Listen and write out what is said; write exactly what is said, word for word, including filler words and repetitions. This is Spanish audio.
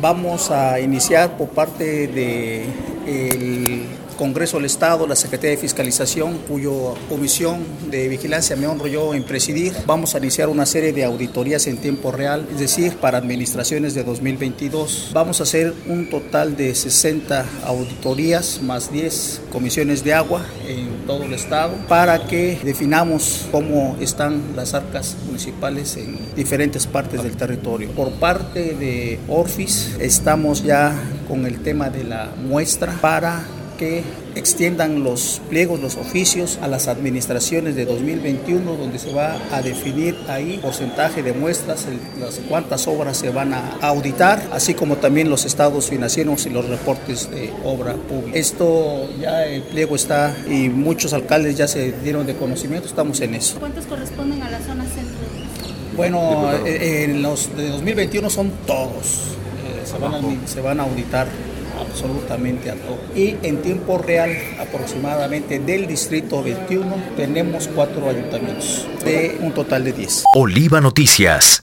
Vamos a iniciar por parte de el Congreso del Estado, la Secretaría de Fiscalización, cuya comisión de vigilancia me honro yo en presidir. Vamos a iniciar una serie de auditorías en tiempo real, es decir, para administraciones de dos mil veintidós. Vamos a hacer un total de sesenta auditorías más diez comisiones de agua en todo el Estado para que definamos cómo están las arcas municipales en diferentes partes del territorio. Por parte de Orfis estamos ya con el tema de la muestra para que extiendan los pliegos, los oficios a las administraciones de dos mil veintiuno, donde se va a definir ahí porcentaje de muestras, el, las cuántas obras se van a auditar, así como también los estados financieros y los reportes de obra pública. Esto ya el pliego está y muchos alcaldes ya se dieron de conocimiento, estamos en eso. ¿Cuántos corresponden a la zona centro? Bueno, en los de dos mil veintiuno son todos, eh, se, van a, se van a auditar absolutamente a todo. Y en tiempo real, aproximadamente del distrito veintiuno, tenemos cuatro ayuntamientos, de un total de diez. Oliva Noticias.